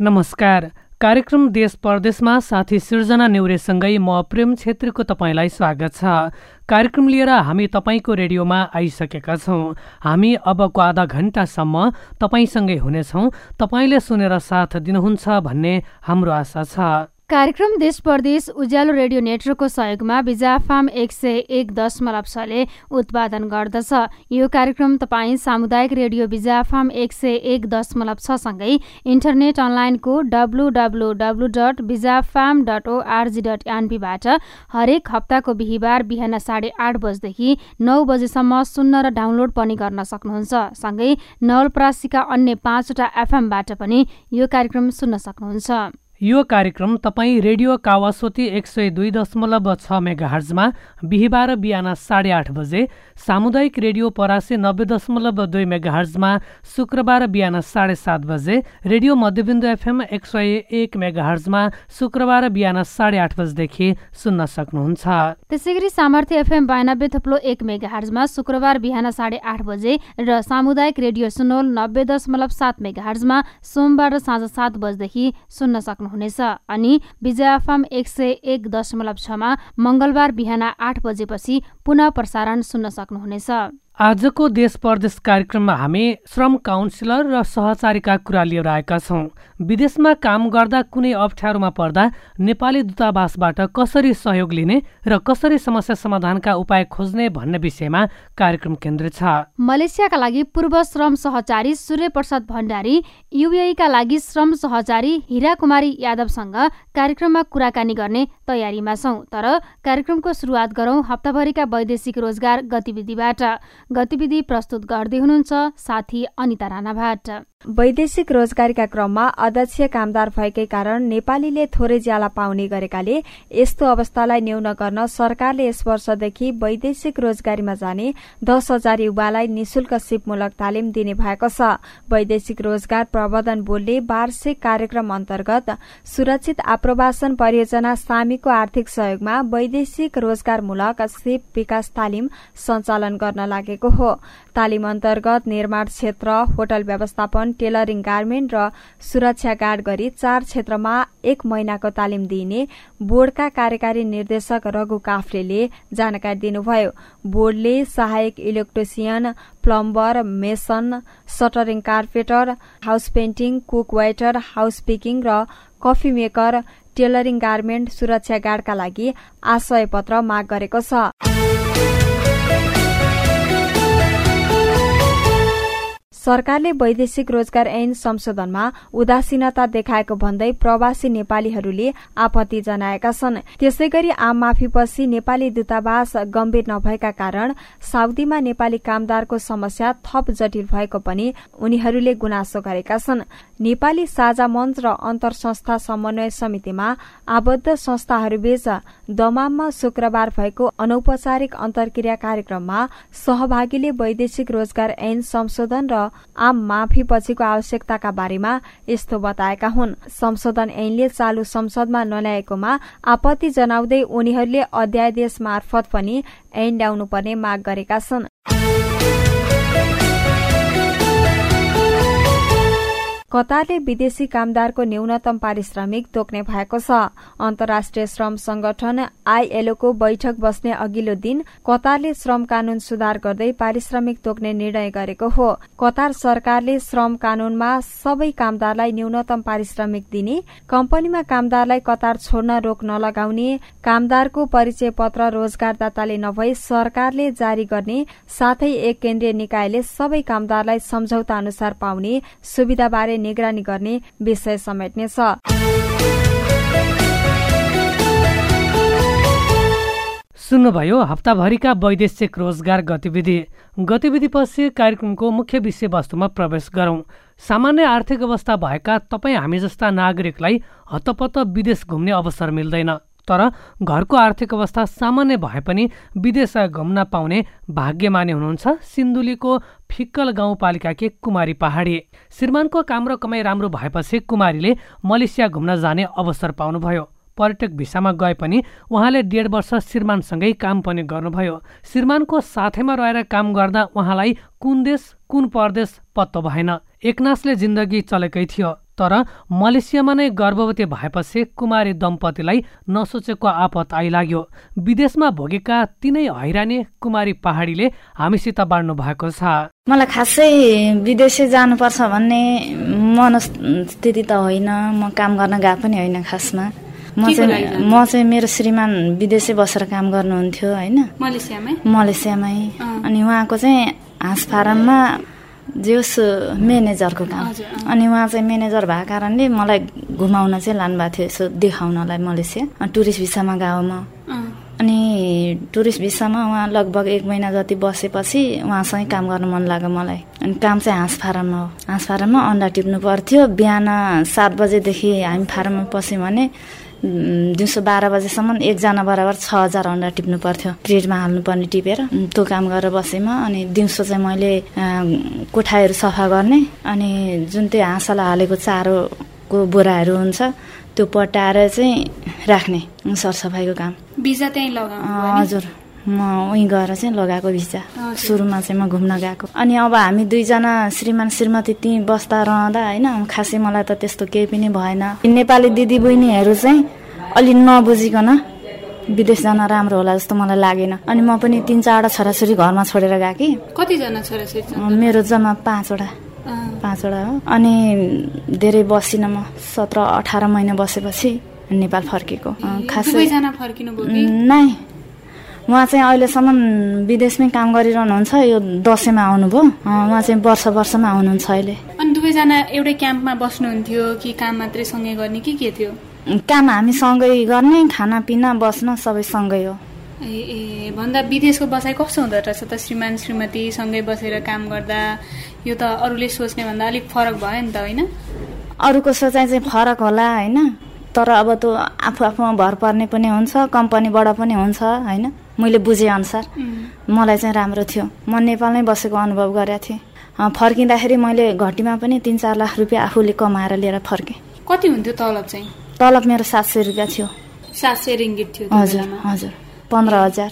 नमस्कार। कार्यक्रम देश परदेशमा साथी सिर्जना नेउरेसँगै म प्रेम छेत्रीको तपाईलाई स्वागत छ। कार्यक्रम लिएर हामी तपाईको रेडियोमा आइसकेका छौं। हामी अबको आधा घण्टासम्म तपाईसँगै हुनेछौं। तपाईले सुनेर साथ दिनुहुन्छ भन्ने हाम्रो आशा छ। कार्यक्रम देश परदेश उज्यालो रेडियो नेटवर्कको सहयोगमा बिजा फार्म 101.6 ले उत्पादन गर्दछ। यो कार्यक्रम तपाईँ सामुदायिक रेडियो बिजा फार्म 101.6 सँगै इन्टरनेट अनलाइनको www.bijafarm.org.np बाट हरेक हप्ताको बिहिबार बिहान 8:30 बजेदेखि 9 बजेसम्म सुन्न र डाउनलोड पनि गर्न सक्नुहुन्छ। सँगै नवलपरासीका अन्य 5वटा FM बाट पनि यो कार्यक्रम सुन्न सक्नुहुन्छ। यो कार्यक्रम तपाईँ रेडियो कावासोती 102.6 मेगाहर्जमा बिहिबार बिहान 8:30 बजे, सामुदायिक रेडियो परासी 90.2 मेगाहर्जमा शुक्रबार बिहान 7:30 बजे, रेडियो मध्यबिन्दु FM 101 मेगाहर्जमा शुक्रबार बिहान 8:30 बजेदेखि सुन्न सक्नुहुन्छ। त्यसैगरी सामर्थ्य FM 92.1 मेगाहर्जमा शुक्रबार बिहान 8:30 बजे र सामुदायिक रेडियो सुनोल 90.7 मेगाहर्जमा सोमबार साँझ 7 बजेदेखि सुन्न सक्नुहुन्छ। अनि बिजा एफएम 101.6 मा मंगलबार बिहान 8 बजेपछि पुनः प्रसारण सुन्न सक्नुहुनेछ। आजको देश परदेश कार्यक्रममा हामी श्रम काउन्सिलर र सहचारीका कुरा लिएर आएका छौं। विदेशमा काम गर्दा कुनै अप्ठ्यारोमा पर्दा नेपाली दूतावासबाट कसरी सहयोग लिने र कसरी समस्या समाधानका उपाय खोज्ने भन्ने विषयमा कार्यक्रम केन्द्रित छ। मलेसियाका लागि पूर्व श्रम सहचारी सूर्य प्रसाद भण्डारी, युएई का लागि श्रम सहचारी हीरा कुमारी यादवसँग कार्यक्रममा कुराकानी गर्ने तयारीमा छौं। तर कार्यक्रमको सुरुवात गरौं हप्ताभरिका वैदेशिक रोजगार गतिविधिबाट। गतिविधि प्रस्तुत गर्दै हुनुहुन्छ साथी अनिता राणाभाट। वैदेशिक रोजगारीका क्रममा अध्यक्ष कामदार भएकै कारण नेपालीले थोरै ज्याला पाउने गरेकाले यस्तो अवस्थालाई न्यून गर्न सरकारले यस वर्षदेखि वैदेशिक रोजगारीमा जाने 10,000 युवालाई निशुल्क सिपमूलक तालिम दिने भएको छ। वैदेशिक रोजगार प्रबन्धन बोर्डले वार्षिक कार्यक्रम अन्तर्गत सुरक्षित आप्रवासन परियोजना सामीको आर्थिक सहयोगमा वैदेशिक रोजगारमूलक सिप विकास तालिम सञ्चालन गर्न लागेको हो। तालिम अन्तर्गत निर्माण क्षेत्र, होटल व्यवस्थापन, टेलरिङ, गार्मेन्ट र सुरक्षा गार्ड गरी 4 क्षेत्रमा 1 महिनाको तालिम दिइने बोर्डका कार्यकारी निर्देशक रघु काफ्लेले जानकारी दिनुभयो। बोर्डले सहायक electrician, plumber, mason, shuttering carpenter, house painting, cook waiter, house पिकिङ र कफी मेकर, टेलरिङ, गार्मेन्ट, सुरक्षा गार्डका लागि आशय पत्र माग गरेको छ। सरकारले वैदेशिक रोजगार ऐन संशोधनमा उदासीनता देखाएको भन्दै प्रवासी नेपालीहरूले आपत्ति जनाएका छन्। त्यसैगरी आम माफीपछि नेपाली दूतावास गम्भीर नभएका कारण साउदीमा नेपाली कामदारको समस्या थप जटिल भएको पनि उनीहरूले गुनासो गरेका छन्। नेपाली साझा मञ्च र अन्तर संस्था समन्वय समितिमा आबद्ध संस्थाहरूबीच दमाममा शुक्रबार भएको अनौपचारिक अन्तर्क्रिया कार्यक्रममा सहभागीले वैदेशिक रोजगार ऐन संशोधन र आम माफी पछिको आवश्यकताका बारेमा यस्तो बताएका हुन्। संशोधन ऐनले चालू संसदमा नल्याएकोमा आपत्ति जनाउँदै उनीहरूले अध्यादेश मार्फत पनि ऐन ल्याउनुपर्ने माग गरेका छन्। कतारले विदेशी कामदारको न्यूनतम पारिश्रमिक तोक्ने भएको छ। अन्तर्राष्ट्रिय श्रम संगठन ILO को बैठक बस्ने अघिल्लो दिन कतारले श्रम कानून सुधार गर्दै पारिश्रमिक तोक्ने निर्णय गरेको हो। कतार सरकारले श्रम कानूनमा सबै कामदारलाई न्यूनतम पारिश्रमिक दिने, कम्पनीमा कामदारलाई कतार छोड्न रोक नलगाउने, कामदारको परिचय पत्र रोजगारदाताले नभई सरकारले जारी गर्ने, साथै एक केन्द्रीय निकायले सबै कामदारलाई सम्झौता अनुसार पाउने सुविधाबारे निगरानी गर्ने विषय समेट्नेछ। सुन्नुभयो हप्ताभरिका वैदेशिक रोजगार गतिविधिपछि कार्यक्रमको मुख्य विषयवस्तुमा प्रवेश गरौं। सामान्य आर्थिक अवस्था भएका तपाईँ हामी जस्ता नागरिकलाई हतपत विदेश घुम्ने अवसर मिल्दैन। तर घरको आर्थिक अवस्था सामान्य भए पनि विदेश घुम्न पाउने भाग्यमानी हुनुहुन्छ सिन्धुलीको फिक्कल गाउँपालिकाकी कुमारी पहाडी। श्रीमानको काम र कमाई राम्रो भएपछि कुमारीले मलेसिया घुम्न जाने अवसर पाउनुभयो। पर्यटक भिसामा गए पनि उहाँले 1.5 वर्ष श्रीमानसँगै काम पनि गर्नुभयो। श्रीमानको साथैमा रहेर काम गर्दा उहाँलाई कुन देश कुन परदेश पत्तो भएन। एकनासले जिन्दगी चलेकै थियो। तर मलेसियामा नै गर्भवती भएपछि कुमारी दम्पतिलाई नसोचेको आपत आइलाग्यो। विदेशमा भोगेका तिनै हैरानी कुमारी पहाडीले हामीसित बाँड्नु भएको छ। मलाई खासै विदेशै जानुपर्छ भन्ने मनस्थिति त होइन, म काम गर्न गएको पनि होइन। खासमा म चाहिँ मेरो श्रीमान विदेशै बसेर काम गर्नुहुन्थ्यो होइन, मलेसियामै। अनि उहाँको चाहिँ हाँस फारममा जेस म्यानेजरको काम, अनि उहाँ चाहिँ म्यानेजर भएको कारणले मलाई घुमाउन चाहिँ लानुभएको थियो, यसो देखाउनलाई मलेसिया। टुरिस्ट भिसामा गएको म। अनि टुरिस्ट भिसामा उहाँ लगभग 1 महिना जति बसेपछि उहाँसँगै काम गर्न मन लाग्यो मलाई। अनि काम चाहिँ हाँस फारममा हो। हाँस फारममा अन्डा टिप्नु पर्थ्यो। बिहान 7 बजेदेखि हामी फारममा पस्यौँ भने दिउँसो 12 बजेसम्म एकजना बराबर 6000 अन्डा टिप्नु पर्थ्यो, क्रेटमा हाल्नुपर्ने टिपेर। त्यो काम गरेर बसेँ म। अनि दिउँसो चाहिँ मैले कोठाहरू सफा गर्ने, अनि जुन त्यो हाँसलाई हालेको चारोको बोराहरू हुन्छ त्यो पटाएर चाहिँ राख्ने सरसफाइको काम। भिजा त्यहीँ लगाउनु? हजुर, म उहीँ गएर चाहिँ लगाएको भिजा। सुरुमा चाहिँ म घुम्न गएको। अनि अब हामी 2 जना श्रीमान श्रीमती त्यहीँ बस्दा रहँदा होइन, खासै मलाई त त्यस्तो केही पनि भएन। नेपाली दिदी बहिनीहरू चाहिँ अलि नबुझिकन विदेश जान राम्रो होला जस्तो मलाई लागेन। अनि म पनि 3-4 छोराछोरी घरमा छोडेर गएँ। कतिजना छोराछोरी? मेरो जम्मा 5वटा हो। अनि धेरै बसिनँ म। 17-18 महिना बसेपछि नेपाल फर्केको। खासै फर्किनु भयो? नै, उहाँ चाहिँ अहिलेसम्म विदेशमै काम गरिरहनुहुन्छ। यो दसैँमा आउनुभयो। उहाँ चाहिँ वर्षमा आउनुहुन्छ अहिले। अनि दुवैजना एउटै क्याम्पमा बस्नुहुन्थ्यो कि काम मात्रै सँगै गर्ने कि के थियो? काम हामी सँगै गर्ने, खानापिना बस्न सबै सँगै हो। भन्दा विदेशको बसाइ कस्तो हुँदो रहेछ त? श्रीमान श्रीमती सँगै बसेर काम गर्दा यो त अरूले सोच्ने भन्दा अलिक फरक भयो नि त होइन? अरूको सोचाइ चाहिँ फरक होला होइन, तर अब त्यो आफूमा भर पर्ने पनि हुन्छ, कम्पनीबाट पनि हुन्छ होइन। मैले बुझेअनुसार मलाई चाहिँ राम्रो थियो। म नेपालमै बसेको अनुभव गरेको थिएँ। फर्किँदाखेरि मैले घटीमा पनि 3-4 लाख रुपियाँ आफूले कमाएर लिएर फर्केँ। कति हुन्थ्यो तलब चाहिँ? तलब मेरो 700 रुपियाँ थियो। 700 रिङ्गिट थियो? हजुर 15,000।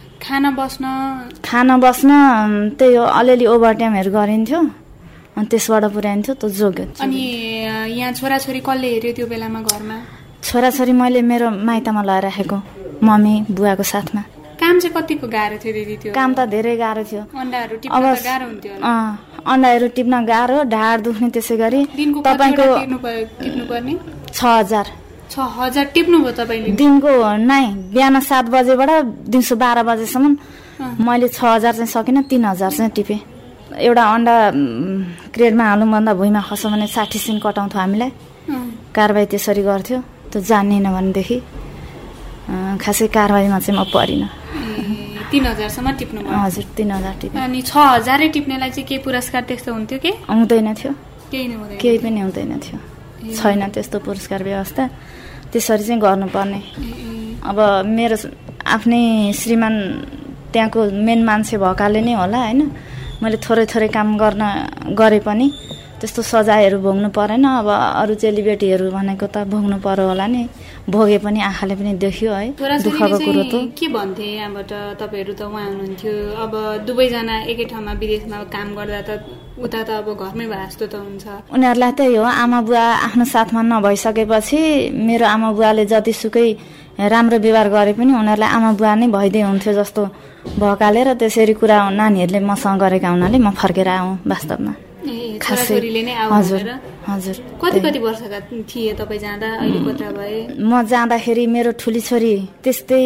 खाना बस्न त्यही हो, अलिअलि ओभरटाइमहरू गरिन्थ्यो अनि त्यसबाट पुर्याइन्थ्यो, त्यो जोग्यो। अनि यहाँ छोराछोरी कसले हेऱ्यो त्यो बेलामा घरमा? छोराछोरी मैले मेरो माइतमा लगाएर राखेको, मम्मी बुवाको साथमा। काम चाहिँ कतिको गाह्रो थियो दिदी त्यो? काम त धेरै गाह्रो थियो। अन्डाहरू टिप्न गाह्रो हुन्थ्यो? अन्डाहरू टिप्न गाह्रो, ढाड दुख्ने। त्यसै गरी तपाईको टिप्नु पर्ने? 6000 टिप्नु भयो तपाईले? दिनको नै, बिहान 7 बजेबाट दिउँसो 12 बजेसम्म मैले 6000 चाहिँ सकिनँ, 3000 चाहिँ टिपेँ। एउटा अन्डा क्रेटमा हाल्नुभन्दा भुइँमा खस्यो भने 60 सेन्ट कटाउँथ्यो हामीलाई। कारबाही त्यसरी गर्थ्यो। त्यो जानिएन भनेदेखि खासै कारबाहीमा चाहिँ म परिनँ। 3000 सम्म टिप्नु भयो? हजुर 3000 टिपेँ। अनि 6000 टिप्नेलाई चाहिँ के पुरस्कार त्यस्तो हुन्थ्यो के? हुँदैन थियो, केही पनि हुँदैन थियो। छैन त्यस्तो पुरस्कार व्यवस्था। त्यसरी चाहिँ गर्नुपर्ने। अब मेरो आफ्नै श्रीमान त्यहाँको मेन मान्छे भएकाले नै होला होइन, मैले थोरै काम गरे पनि त्यस्तो सजायहरू भोग्नु परेन। अब अरू चेलीबेटीहरू भनेको त भोग्नु पर्यो होला नि, भोगे पनि आँखाले पनि देखियो है, दुःखको कुरो त। के भन्थे यहाँबाट? तपाईँहरू त उहाँ हुनुहुन्थ्यो, अब दुवैजना एकै ठाउँमा विदेशमा काम गर्दा त उता त अब घरमै भए जस्तो त हुन्छ। उनीहरूलाई त्यही हो, आमा बुवा आफ्नो साथमा नभइसकेपछि मेरो आमा बुवाले जतिसुकै राम्रो व्यवहार गरे पनि उनीहरूलाई आमा बुवा नै भइदिए हुन्थ्यो जस्तो भएकाले र त्यसरी कुरा नानीहरूले मसँग गरेका हुनाले म फर्केर आउँ वास्तवमा। हजुर। कति वर्षका थिए तपाईँ जाँदा? अहिले कता भए? म जाँदाखेरि मेरो ठुली छोरी त्यस्तै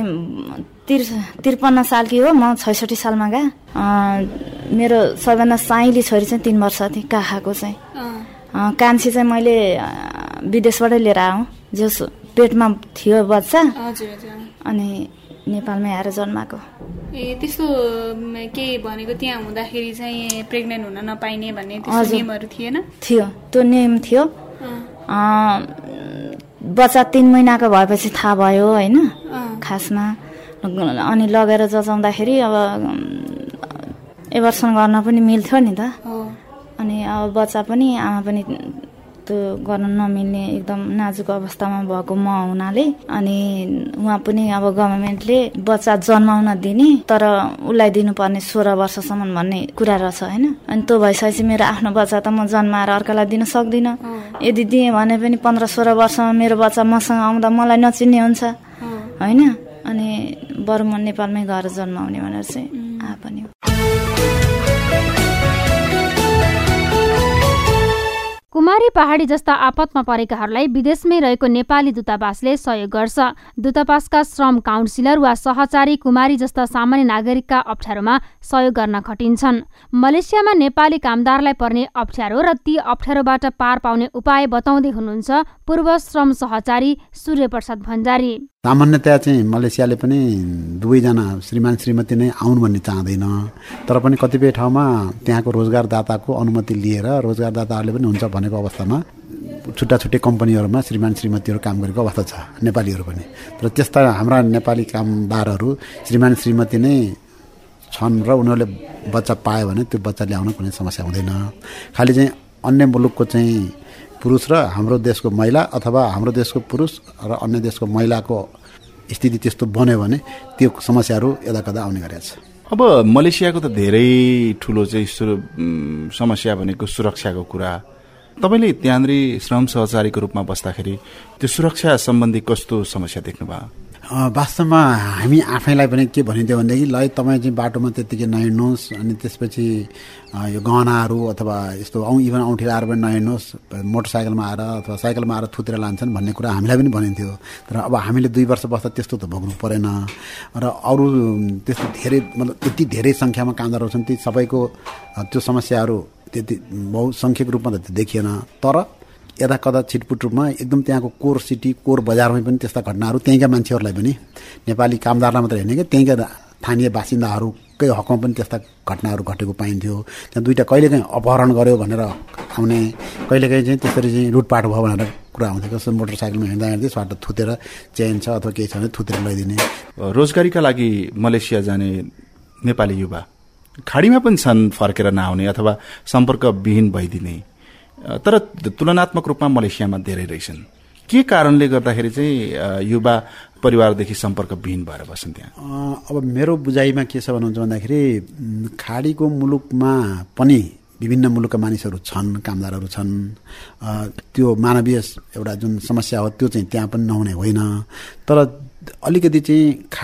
53 सालकी हो, म 66 सालमा गए। मेरो सबैभन्दा साइली छोरी चाहिँ 3 वर्ष थिए, काखाको चाहिँ। कान्छी चाहिँ मैले विदेशबाटै लिएर आउँ, जस पेटमा थियो बच्चा, अनि नेपालमै आएर जन्माएको। त्यस्तो के भनेको त्यहाँ हुँदाखेरि चाहिँ प्रेग्नेन्ट हुन नपाइने भन्ने त्यस्तो नियमहरू थिएन? थियो, त्यो नियम थियो। बच्चा 3 महिनाको भएपछि थाहा भयो होइन खासमा। अनि लगेर जचाउँदाखेरि अब एबर्सन गर्न पनि मिल्थ्यो नि त। अनि अब बच्चा पनि आमा पनि त्यो गर्न नमिल्ने एकदम नाजुक अवस्थामा भएको म हुनाले अनि उहाँ पनि अब गभर्मेन्टले बच्चा जन्माउन दिने तर उसलाई दिनुपर्ने 16 वर्षसम्म भन्ने कुरा रहेछ होइन। अनि त्यो भइसकेपछि मेरो आफ्नो बच्चा त म जन्माएर अर्कालाई दिन सक्दिनँ। यदि दिएँ भने पनि 15-16 वर्षमा मेरो बच्चा मसँग आउँदा मलाई नचिन्ने हुन्छ होइन। अनि बरु म नेपालमै गएर जन्माउने भनेर चाहिँ पनि कुमारी पहाडी जस्ता आपतमा परेकाहरूलाई विदेशमै रहेको नेपाली दूतावासले सहयोग गर्छ। दूतावासका श्रम काउन्सिलर वा सहचारी कुमारी जस्ता सामान्य नागरिकका अप्ठ्यारोमा सहयोग गर्न खटिन्छन्। मलेसियामा नेपाली कामदारलाई पर्ने अप्ठ्यारो र ती अप्ठ्यारोबाट पार पाउने उपाय बताउँदै हुनुहुन्छ पूर्व श्रम सहचारी सूर्य प्रसाद भण्डारी। सामान्यतया चाहिँ मलेसियाले पनि दुवैजना श्रीमान श्रीमती नै आउनु भन्ने चाहँदैन, तर पनि कतिपय ठाउँमा त्यहाँको रोजगारदाताको अनुमति लिएर रोजगारदाताहरूले पनि हुन्छ भनेको अवस्थामा छुट्टा छुट्टै कम्पनीहरूमा श्रीमान श्रीमतीहरू काम गरेको अवस्था छ, नेपालीहरू पनि। तर त्यस्ता हाम्रा नेपाली कामदारहरू श्रीमान श्रीमती नै छन् र उनीहरूले बच्चा पायो भने त्यो बच्चा ल्याउन कुनै समस्या हुँदैन। खालि चाहिँ अन्य मुलुकको चाहिँ पुरुष र हाम्रो देशको महिला अथवा हाम्रो देशको पुरुष र अन्य देशको महिलाको स्थिति त्यस्तो बन्यो भने त्यो समस्याहरू यदाकदा आउने गरेको छ। अब मलेसियाको त धेरै ठुलो चाहिँ समस्या भनेको सुरक्षाको कुरा। तपाईँले त्यहाँनिर श्रम सहचारीको रूपमा बस्दाखेरि त्यो सुरक्षा सम्बन्धी कस्तो समस्या देख्नुभयो? वास्तवमा हामी आफैलाई पनि के भनिन्थ्यो भनेदेखि ल तपाईँ चाहिँ बाटोमा त्यत्तिकै नहिँड्नुहोस्, अनि त्यसपछि यो गहनाहरू अथवा यस्तो इभन औँठी लाएर पनि नहिँड्नुहोस्, मोटरसाइकलमा आएर अथवा साइकलमा आएर थुतेर लान्छन् भन्ने कुरा हामीलाई पनि भनिन्थ्यो। तर अब हामीले 2 वर्ष बस्दा त्यस्तो त भोग्नु परेन र अरू त्यस्तो धेरै मतलब यति धेरै सङ्ख्यामा कामदारहरू छन् ती सबैको त्यो समस्याहरू त्यति बहुसङ्ख्यक रूपमा त देखिएन। तर यता कदा छिटपुट रूपमा एकदम त्यहाँको कोर सिटी कोर बजारमै पनि त्यस्ता घटनाहरू त्यहीँका मान्छेहरूलाई पनि नेपाली कामदारलाई मात्रै होइन कि त्यहीँका स्थानीय बासिन्दाहरूकै हकमा पनि त्यस्ता घटनाहरू घटेको पाइन्थ्यो। त्यहाँ दुईवटा कहिलेकाहीँ अपहरण गर्यो भनेर आउने, कहिलेकाहीँ चाहिँ त्यसरी चाहिँ लुटपाट भयो भनेर कुरा आउँथ्यो। कस्तो मोटरसाइकलमा हिँड्दा हिँड्दै स्वाट थुतेर चेन छ अथवा केही छ भने थुतेर लैदिने। रोजगारीका लागि मलेसिया जाने नेपाली युवा खाडीमा पनि छन् फर्केर नआउने अथवा सम्पर्कविहीन भइदिने, तर तुलनात्मक रूपमा मलेसियामा धेरै रहेछन्। के कारणले गर्दाखेरि चाहिँ युवा परिवारदेखि सम्पर्कविहीन भएर बस्छन् त्यहाँ? अब मेरो बुझाइमा के छ भन्नुहुन्छ भन्दाखेरि खाडीको मुलुकमा पनि विभिन्न मुलुकका मानिसहरू छन्, कामदारहरू छन्। त्यो मानवीय एउटा जुन समस्या हो त्यो चाहिँ त्यहाँ पनि नहुने होइन। तर अलिकति चाहिँ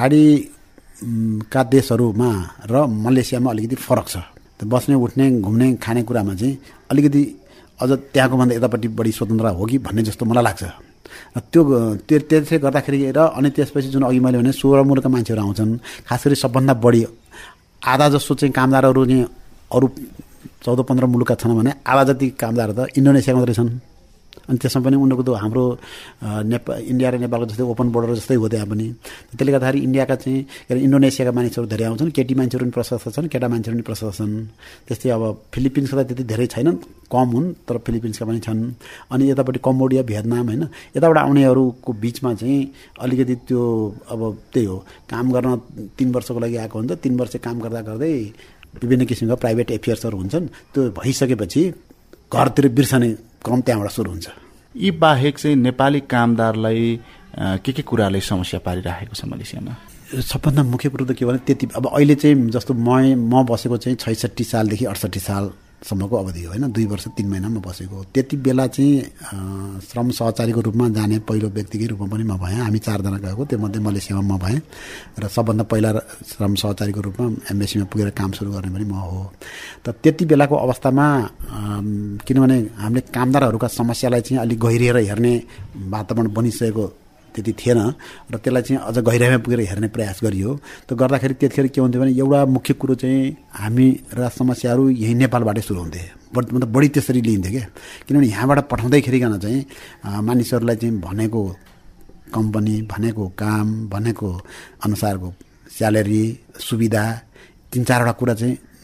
खाडीका देशहरूमा र मलेसियामा अलिकति फरक छ। बस्ने उठ्ने घुम्ने खाने कुरामा चाहिँ अलिकति अझ त्यहाँको भन्दा यतापट्टि बढी स्वतन्त्र हो कि भन्ने जस्तो मलाई लाग्छ। र त्यसले गर्दाखेरि र अनि त्यसपछि जुन अघि मैले भने 16 मुलुकका मान्छेहरू आउँछन्, खास गरी सबभन्दा बढी आधा जस्तो चाहिँ कामदारहरू चाहिँ अरू 14-15 मुलुकका छन् भने आधा जति कामदार त इन्डोनेसियामा मात्रै छन्। अनि त्यसमा पनि उनीहरूको त हाम्रो इन्डिया र नेपालको जस्तै ओपन बोर्डर जस्तै हो त्यहाँ पनि। त्यसले गर्दाखेरि इन्डियाका चाहिँ इन्डोनेसियाका मानिसहरू धेरै आउँछन्, केटी मान्छेहरू पनि प्रशस्त छन्, केटा मान्छेहरू पनि प्रशस्त छन्। त्यस्तै अब फिलिपिन्सका त त्यति धेरै छैनन्, कम हुन्, तर फिलिपिन्सका पनि छन्। अनि यतापट्टि कम्बोडिया भियतनाम होइन यताबाट आउनेहरूको बिचमा चाहिँ अलिकति त्यो अब त्यही हो, काम गर्न 3 वर्षको लागि आएको हुन्छ, 3 वर्ष काम गर्दा गर्दै विभिन्न किसिमका प्राइभेट एफेयर्सहरू हुन्छन्। त्यो भइसकेपछि घरतिर बिर्सने क्रम त्यहाँबाट सुरु हुन्छ। यी बाहेक चाहिँ नेपाली कामदारलाई के कुराले समस्या पारिराखेको छ मलेसियामा? सबभन्दा मुख्य कुरो त के भने त्यति अब अहिले चाहिँ जस्तो म बसेको चाहिँ 66 सालदेखि 68 सालसम्मको अवधि हो होइन, 2 वर्ष 3 महिनामा बसेको। त्यति बेला चाहिँ श्रम सहचारीको रूपमा जाने पहिलो व्यक्तिकै रूपमा पनि म भएँ। हामी 4 जना गएको, त्योमध्ये मलेसियामा म भएँ र सबभन्दा पहिला श्रम सहचारीको रूपमा एम्बेसीमा पुगेर काम सुरु गर्ने पनि म हो। त त्यति बेलाको अवस्थामा किनभने हामीले कामदारहरूका समस्यालाई चाहिँ अलिक गहिरिएर हेर्ने वातावरण बनिसकेको त्यति थिएन र त्यसलाई चाहिँ अझ गहिराइमा पुगेर हेर्ने प्रयास गरियो। त गर्दाखेरि त्यतिखेर के हुन्थ्यो भने एउटा मुख्य कुरो चाहिँ हामीका समस्याहरू यही नेपालबाटै सुरु हुन्थे, मतलब बढी त्यसरी लिइन्थ्यो क्या। किनभने यहाँबाट पठाउँदैखेरिकन चाहिँ मानिसहरूलाई चाहिँ भनेको कम्पनी, भनेको काम, भनेको अनुसारको स्यालेरी, सुविधा 3-4वटा कुरा चाहिँ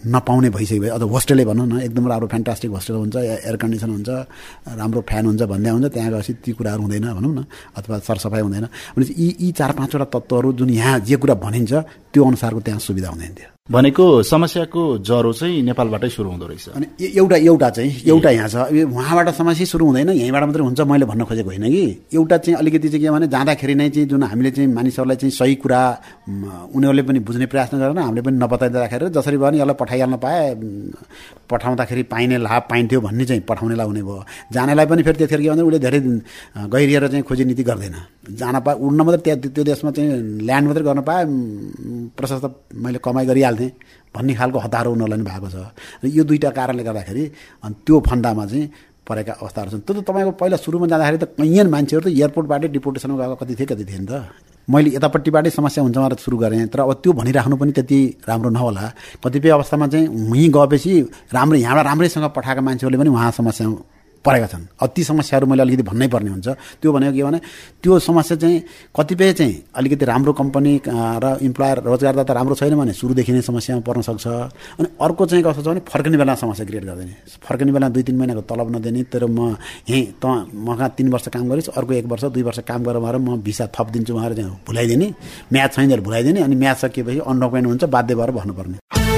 नपाउने भइसक्यो अथवा होस्टेलै भनौँ न एकदम राम्रो फ्यान्टास्टिक होस्टेल हुन्छ, एयर कन्डिसन हुन्छ, राम्रो फ्यान हुन्छ भन्दै हुन्छ, त्यहाँ गएपछि ती कुराहरू हुँदैन भनौँ न, अथवा सरसफाइ हुँदैन भनेपछि यी 4-5वटा तत्त्वहरू जुन यहाँ जे कुरा भनिन्छ त्यो अनुसारको त्यहाँ सुविधा हुँदैन थियो। भनेको समस्याको जरो चाहिँ नेपालबाटै सुरु हुँदो रहेछ। अनि एउटा यहाँ छ, उहाँबाट समस्या सुरु हुँदैन, यहीँबाट मात्रै हुन्छ मैले भन्न खोजेको होइन कि। एउटा चाहिँ अलिकति चाहिँ के भने जाँदाखेरि नै चाहिँ जुन हामीले चाहिँ मानिसहरूलाई चाहिँ सही कुरा उनीहरूले पनि बुझ्ने प्रयास नगरेर हामीले पनि नबताइदिँदा राखेर जसरी भयो नि यसलाई पठाइहाल्न पाए, पठाउँदाखेरि पाइने लाभ पाइन्थ्यो भन्ने चाहिँ पठाउनेलाई हुने भयो। जानेलाई पनि फेरि त्यतिखेर के भन्दा उसले धेरै गहिरिएर चाहिँ खोजी नीति गर्दैन, जान पाए उड्न मात्रै त्यो देशमा चाहिँ ल्यान्ड मात्रै गर्न पाए प्रशस्त मैले कमाइ गरिहाल्थेँ भन्ने खालको हतारो उनीहरूलाई पनि भएको छ। र यो दुईवटा कारणले गर्दाखेरि अनि त्यो फन्दामा चाहिँ परेका अवस्थाहरू छन्। त्यो त तपाईँको पहिला सुरुमा जाँदाखेरि त कैयन मान्छेहरू त एयरपोर्टबाटै डिपोर्टेसनमा गएको कति थिए नि त। मैले यतापट्टिबाटै समस्या हुन्छ भनेर सुरु गरेँ, तर अब त्यो भनिराख्नु पनि त्यति राम्रो नहोला। कतिपय अवस्थामा चाहिँ उहीँ गएपछि यहाँबाट राम्रैसँग पठाएका मान्छेहरूले पनि उहाँ समस्या परेका छन्। ती समस्याहरू मैले अलिकति भन्नै पर्ने हुन्छ। त्यो भनेको के भने त्यो समस्या चाहिँ कतिपय चाहिँ अलिकति राम्रो कम्पनी र इम्प्लोयर रोजगारदाता राम्रो छैन भने सुरुदेखि नै समस्यामा पर्न सक्छ। अनि अर्को चाहिँ कस्तो छ भने फर्किने बेला समस्या क्रिएट गरिदिने, फर्किने बेला 2-3 महिनाको तलब नदिने, तर म यहीँ मका 3 वर्ष काम गरिस्, अर्को 1 वर्ष 2 वर्ष काम गरेर भएर म भिसा थपिदिन्छु भनेर चाहिँ भुलाइदिने, म्याच छैन भुलाइदिने, अनि म्याच सकिएपछि अनडकुमेन्ट हुन्छ, बाध्य भएर भन्नुपर्ने।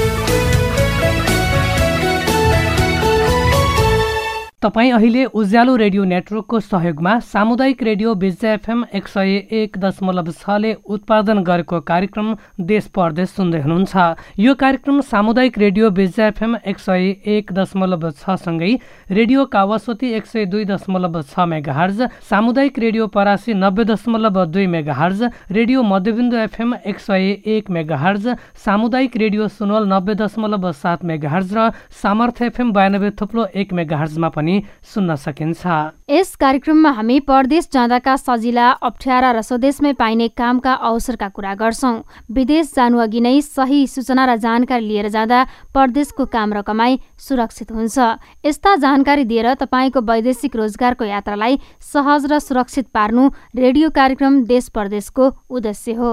तपाईँ अहिले उज्यालो रेडियो नेटवर्कको सहयोगमा सामुदायिक रेडियो बिर्जा FM 101.6ले उत्पादन गरेको कार्यक्रम देश परदेश सुन्दै हुनुहुन्छ। यो कार्यक्रम सामुदायिक रेडियो बिर्जा FM 101.6 सँगै रेडियो कावासोती 102.6 मेगाहर्ज, सामुदायिक radio Parasi 90.2 megahertz, radio Madhyabindu FM 101 megahertz, सामुदायिक रेडियो सुनवल 90.7 मेगाहर्ज र सामर्थ्य FM 92.1 मेगाहर्जमा पनि सुन्न सकिन्छ। यस कार्यक्रममा हामी परदेश जाँदाका सजिला, अप्ठ्यारा र स्वदेशमै पाइने कामका अवसरका कुरा गर्छौं। विदेश जानु अघि नै सही सूचना र जानकारी लिएर जाँदा परदेशको काम र कमाई सुरक्षित हुन्छ। यस्ता जानकारी दिएर तपाईको वैदेशिक रोजगारको यात्रालाई सहज र सुरक्षित पार्नु रेडियो कार्यक्रम देश परदेशको उद्देश्य हो।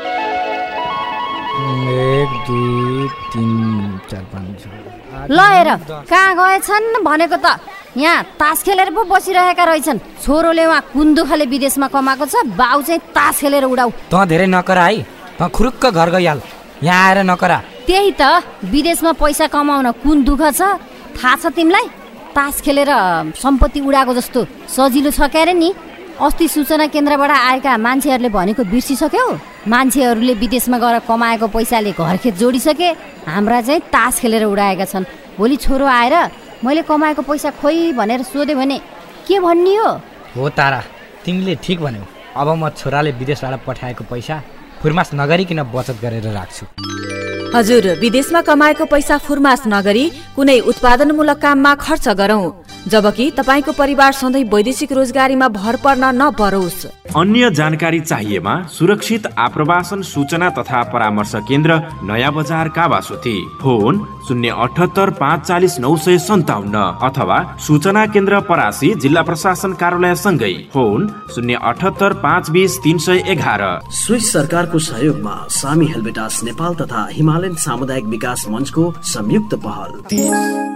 1 2 3 4 5 ल हेर कहाँ गएछन् भनेको त यहाँ तास खेलेर पो बसिरहेका रहेछन्। छोरोले उहाँ कुन दुःखले विदेशमा कमाएको छ, बाउ चाहिँ तास खेलेर उडाउ। त धेरै नकरा है, त खुरुक्क घर गइहाल, यहाँ आएर नकरा। त्यही त विदेशमा पैसा कमाउन कुन दुःख छ थाहा छ तिमीलाई? तास खेलेर सम्पत्ति उडाएको जस्तो सजिलो छ क्यारे नि। अस्ति सूचना केन्द्रबाट आएका मान्छेहरूले भनेको बिर्सिसक्यौ? मान्छेहरूले विदेशमा गएर कमाएको पैसाले घरखेत जोडिसके, हाम्रा चाहिँ तास खेलेर उडाएका छन्। भोलि छोरो आएर मैले कमाएको पैसा खोइ भनेर सोध्यो भने के भन्ने हो तारा, तिमीले ठिक भन्यौ। अब म छोराले विदेशबाट पठाएको पैसा फुर्मास नगरिकन बचत गरेर राख्छु। हजुर, विदेशमा कमाएको पैसा फुर्मास नगरी कुनै उत्पादनमूलक काममा खर्च गरौं, जबकि तपाईको परिवार सधैँ वैदेशिक रोजगारीमा भर पर्न नपरोस्। अन्य जानकारी चाहिएमा सुरक्षित आप्रवासन सूचना तथा परामर्श केन्द्र नयाँ बजार कावासोती, फोन 078 540 957 अथवा सूचना केन्द्र परासी जिल्ला प्रशासन कार्यालय सँगै फोन 078 520 311। स्विस सरकारको सहयोगमा सामी हेल्बेटास नेपाल तथा हिमालयन सामुदायिक विकास मञ्चको संयुक्त पहल।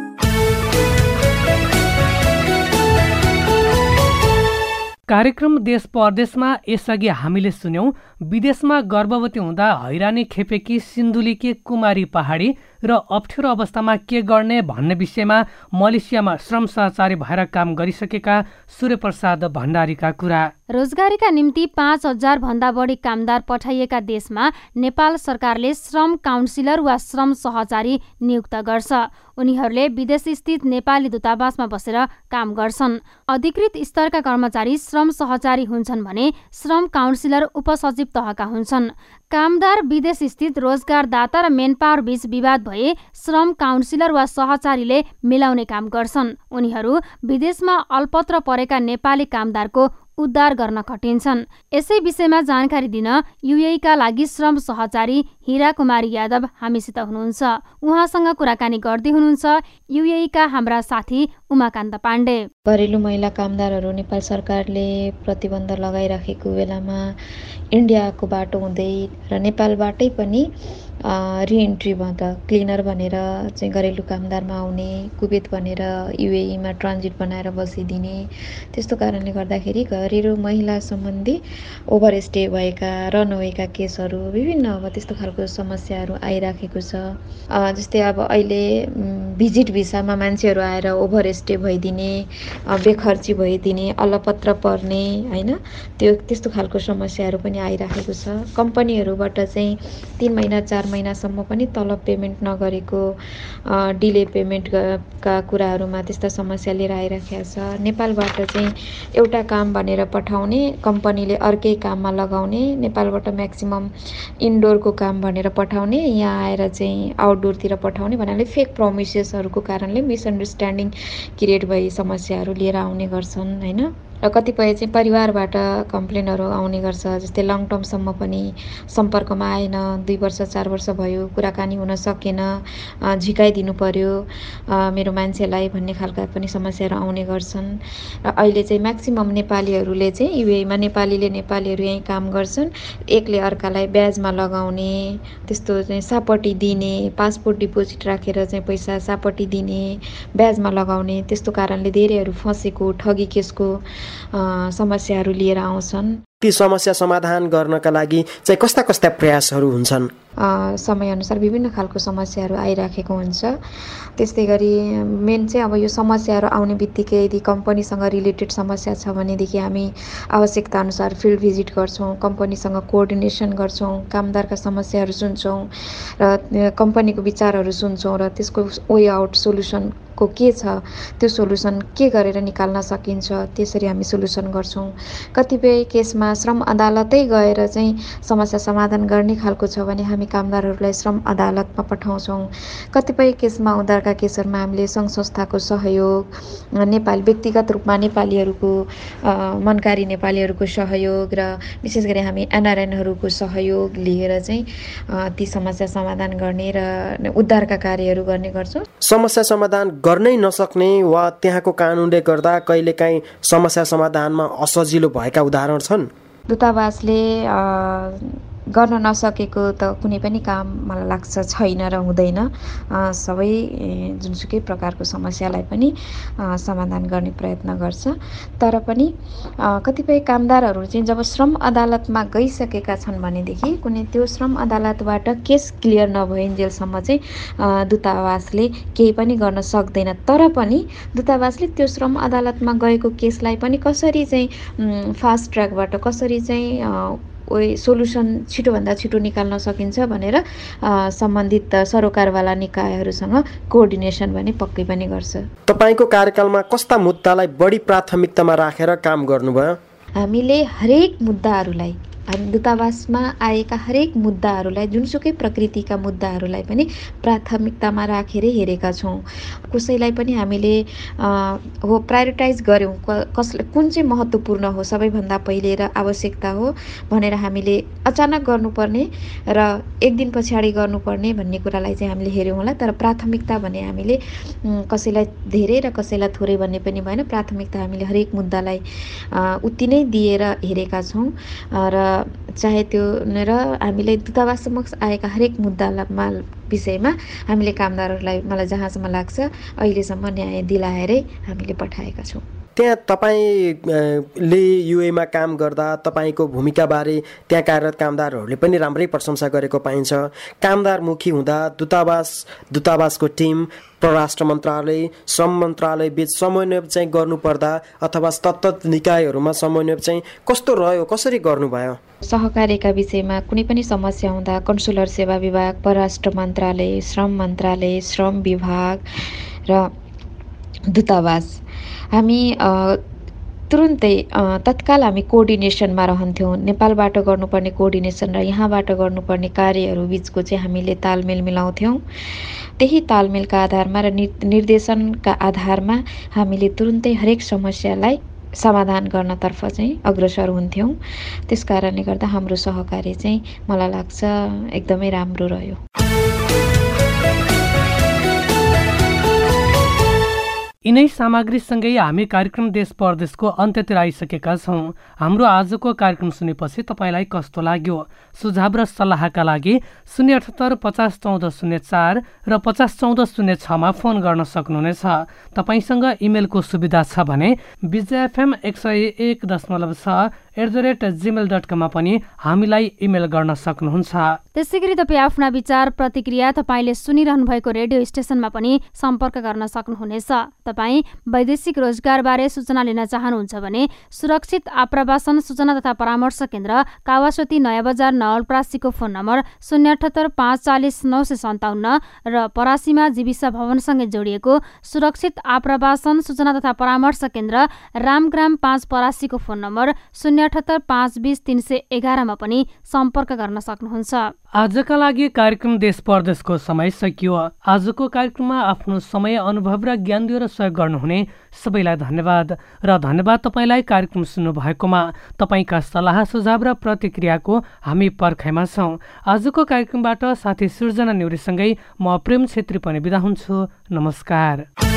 कार्यक्रम देश परदेशमा यसअघि हामीले सुन्यौं विदेशमा गर्भवती हुँदा हैरानी खेपेकी सिन्धुलीकी कुमारी पहाडी र अप्ठ्यारो अवस्थामा के गर्ने भन्ने विषयमा मलेसियामा श्रम सहचारी भएर काम गरिसकेका सूर्यप्रसाद भण्डारीका कुरा। रोजगारीका निम्ति 5000 भन्दा बढी कामदार पठाइएका देशमा नेपाल सरकारले श्रम काउन्सिलर वा श्रम सहचारी नियुक्त गर्छ। उनीहरूले विदेश स्थित नेपाली दूतावासमा बसेर काम गर्छन्। अधिकृत स्तरका कर्मचारी श्रम सहचारी हुन्छन् भने श्रम काउन्सिलर उपसचिव तहका हुन्छन्। कामदार विदेश स्थित रोजगारदाता र मेनपावर बीच विवाद भए श्रम काउन्सिलर वा सहचारीले मिलाउने काम गर्छन्। उनीहरू विदेशमा अल्पत्र परेका नेपाली कामदारको उद्धार गर्न खटिन्छन्। यसै विषयमा जानकारी दिन युएई का लागि श्रम सहचारी हिरा कुमारी यादव हामीसित हुनुहुन्छ। उहाँसँग कुराकानी गर्दै हुनुहुन्छ UAE का हाम्रा साथी उमाकान्त पाण्डे। घरेलु महिला कामदारहरू नेपाल सरकारले प्रतिबन्ध लगाइराखेको बेलामा इन्डियाको बाटो हुँदै र नेपालबाटै पनि रिएन्ट्री भन्दा क्लिनर भनेर चाहिँ घरेलु कामदारमा आउने, कुवेत भनेर UAE मा ट्रान्जिट बनाएर बसिदिने, त्यस्तो कारणले गर्दाखेरि घरेलु महिला सम्बन्धी ओभरस्टे भएका र नभएका केसहरू विभिन्न अब त्यस्तो खालको समस्याहरू आइराखेको छ। जस्तै अब अहिले भिजिट भिसामा मान्छेहरू आएर ओभरस्टे भइदिने, बेखर्ची भइदिने, अलपत्र पर्ने हैन, त्यस्तो खालको समस्याहरू पनि आइराखेको छ। कम्पनीहरूबाट चाहिँ 3 महिना 4 महिनासम्म पनि तलब पेमेन्ट नगरेको, डिले पेमेन्टका कुराहरूमा त्यस्ता समस्या लिएर आइराखेको छ। नेपालबाट चाहिँ एउटा काम भनेर पठाउने, कम्पनीले अर्कै काममा लगाउने, नेपालबाट म्याक्सिमम इन्डोरको काम भनेर पठाउने, यहाँ आएर चाहिँ आउटडोरतिर पठाउने भन्नाले फेक प्रोमिसेसहरूको कारणले मिसअन्डरस्ट्यान्डिङ क्रिएट भई समस्याहरू लिएर आउने गर्छन् हैन। र कतिपय चाहिँ परिवारबाट कम्प्लेनहरू आउने गर्छ, जस्तै लङ टर्मसम्म पनि सम्पर्कमा आएन, 2 वर्ष 4 वर्ष भयो, कुराकानी हुन सकेन, झिकाइदिनु पर्यो मेरो मान्छेलाई भन्ने खालका पनि समस्याहरू आउने गर्छन्। र अहिले चाहिँ म्याक्सिमम नेपालीहरूले चाहिँ UAE मा नेपालीहरू यहीँ काम गर्छन्, एकले अर्कालाई ब्याजमा लगाउने, त्यस्तो चाहिँ सापटी दिने, पासपोर्ट डिपोजिट राखेर चाहिँ पैसा सापटी दिने, ब्याजमा लगाउने, त्यस्तो कारणले धेरैहरू फँसेको, ठगी केसको समस्याहरू लिएर आउँछन्। ती समस्या समाधान गर्नका लागि चाहिँ कस्ता कस्ता प्रयासहरू हुन्छन्? समयअनुसार विभिन्न खालको समस्याहरू आइराखेको हुन्छ। त्यस्तै गरी मेन चाहिँ अब यो समस्याहरू आउने बित्तिकै यदि कम्पनीसँग रिलेटेड समस्या छ भनेदेखि हामी आवश्यकताअनुसार फिल्ड भिजिट गर्छौँ, कम्पनीसँग कोअर्डिनेसन गर्छौँ, कामदारका समस्याहरू सुन्छौँ र कम्पनीको विचारहरू सुन्छौँ र त्यसको वे आउट सोल्युसनको के छ, त्यो सोल्युसन के गरेर निकाल्न सकिन्छ, त्यसरी हामी सोल्युसन गर्छौँ। कतिपय केसमा श्रम अदालतै गएर चाहिँ समस्या समाधान गर्ने खालको छ भने हामी कामदारहरूलाई श्रम अदालतमा पठाउँछौँ। कतिपय केसमा उनीहरूका केसहरूमा हामीले सङ्घ संस्थाको सहयोग, व्यक्तिगत रूपमा नेपालीहरूको मनकारी नेपालीहरूको सहयोग र विशेष गरी हामी NRNहरूको सहयोग लिएर चाहिँ ती समस्या समाधान गर्ने र उद्धारका कार्यहरू गर्ने गर्छौँ। समस्या समाधान गर्नै नसक्ने वा त्यहाँको कानुनले गर्दा कहिलेकाहीँ समस्या समाधानमा असजिलो भएका उदाहरण छन्? दूतावासले गर्न नसकेको त कुनै पनि काम मलाई लाग्छ छैन र हुँदैन। सबै जुनसुकै प्रकारको समस्यालाई पनि समाधान गर्ने प्रयत्न गर्छ। तर पनि कतिपय कामदारहरू चाहिँ जब श्रम अदालतमा गइसकेका छन् भनेदेखि कुनै त्यो श्रम अदालतबाट केस क्लियर नभइन्जेलसम्म चाहिँ दूतावासले केही पनि गर्न सक्दैन। तर पनि दूतावासले त्यो श्रम अदालतमा गएको केसलाई पनि कसरी चाहिँ फास्ट ट्र्याकबाट कसरी चाहिँ सोल्युसन छिटोभन्दा छिटो निकाल्न सकिन्छ भनेर सम्बन्धित सरोकारवाला निकायहरूसँग कोअर्डिनेसन भने पक्कै पनि गर्छ। तपाईको कार्यकालमा कस्ता मुद्दालाई बढी प्राथमिकतामा राखेर काम गर्नुभयो? हामीले हरेक मुद्दाहरूलाई, दूतावासमा आएका हरेक मुद्दाहरूलाई, जुनसुकै प्रकृतिका मुद्दाहरूलाई पनि प्राथमिकतामा राखेर हेरेका छौँ। कसैलाई पनि हामीले प्रायोरिटाइज गऱ्यौँ, कुन चाहिँ महत्त्वपूर्ण हो, सबैभन्दा पहिले र आवश्यकता हो भनेर हामीले अचानक गर्नुपर्ने र एक दिन पछाडि गर्नुपर्ने भन्ने कुरालाई चाहिँ हामीले हेऱ्यौँ होला। तर प्राथमिकता भने हामीले कसैलाई धेरै र कसैलाई थोरै भन्ने पनि भएन, प्राथमिकता हामीले हरेक मुद्दालाई उति नै दिएर हेरेका छौँ। र चाहे त्यो र हामीले दूतावास समक्ष आएका हरेक मुद्दामा विषयमा हामीले कामदारहरूलाई मलाई जहाँसम्म लाग्छ अहिलेसम्म न्याय दिलाएरै हामीले पठाएका छौँ। त्यहाँ तपाईँले UAE मा काम गर्दा तपाईँको भूमिकाबारे त्यहाँ कार्यरत कामदारहरूले पनि राम्रै प्रशंसा गरेको पाइन्छ। कामदारमुखी हुँदा दूतावासको टिम, परराष्ट्र मन्त्रालय, श्रम मन्त्रालय बीच समन्वय चाहिँ गर्नुपर्दा अथवा तत्त निकायहरूमा समन्वय चाहिँ कस्तो रह्यो, कसरी गर्नुभयो? सहकार्यका विषयमा कुनै पनि समस्या हुँदा कन्सुलर सेवा विभाग, परराष्ट्र मन्त्रालय, श्रम मन्त्रालय, श्रम विभाग र दूतावास हामी तुरुन्तै तत्काल हामी कोअर्डिनेसनमा रहन्थ्यौँ। नेपालबाट गर्नुपर्ने कोअर्डिनेसन र यहाँबाट गर्नुपर्ने कार्यहरू बिचको चाहिँ हामीले तालमेल मिलाउँथ्यौँ। त्यही तालमेलका आधारमा र निर्देशनका आधारमा हामीले तुरुन्तै हरेक समस्यालाई समाधान गर्नतर्फ चाहिँ अग्रसर हुन्थ्यौँ। त्यस कारणले गर्दा हाम्रो सहकार्य चाहिँ मलाई लाग्छ एकदमै राम्रो रह्यो। यिनै सामग्रीसँगै हामी कार्यक्रम देश परदेशको अन्त्यतिर आइसकेका छौँ। हाम्रो आजको कार्यक्रम सुनेपछि तपाईँलाई कस्तो लाग्यो? सुझाव र सल्लाहका लागि 078 50 14 04 र 50 14 06मा फोन गर्न सक्नुहुनेछ। तपाईँसँग इमेलको सुविधा छ भने bizfm101.6 मा पनि हामीलाई इमेल गर्न सक्नुहुन्छ। त्यसै गरी तपाईँ आफ्ना विचार प्रतिक्रिया तपाईँले सुनिरहनु भएको रेडियो स्टेसनमा पनि सम्पर्क गर्न सक्नुहुनेछ। तपाईँ वैदेशिक रोजगारबारे सूचना लिन चाहनुहुन्छ भने सुरक्षित आप्रवासन सूचना तथा परामर्श केन्द्र कावासोती नयाँ बजार नवलपरासीको फोन नम्बर 078 540 957 र परासीमा जीविसा भवनसँगै जोडिएको सुरक्षित आप्रवासन सूचना तथा परामर्श केन्द्र रामग्राम 5 परासीको फोन नम्बर 078 520 311 मा पनि सम्पर्क गर्न सक्नुहुन्छ। आजका लागि कार्यक्रम देश परदेशको समय सकियो। आजको कार्यक्रममा आफ्नो समय अनुभव र ज्ञान दिएर सहयोग गर्नुहुने सबैलाई धन्यवाद र धन्यवाद तपाईँलाई कार्यक्रम सुन्नु भएकोमा। तपाईँका सल्लाह सुझाव र प्रतिक्रियाको हामी पर्खाइमा छौँ। आजको कार्यक्रमबाट साथी सृजना न्युरीसँगै म प्रेम छेत्री पनि बिदा हुन्छु। नमस्कार।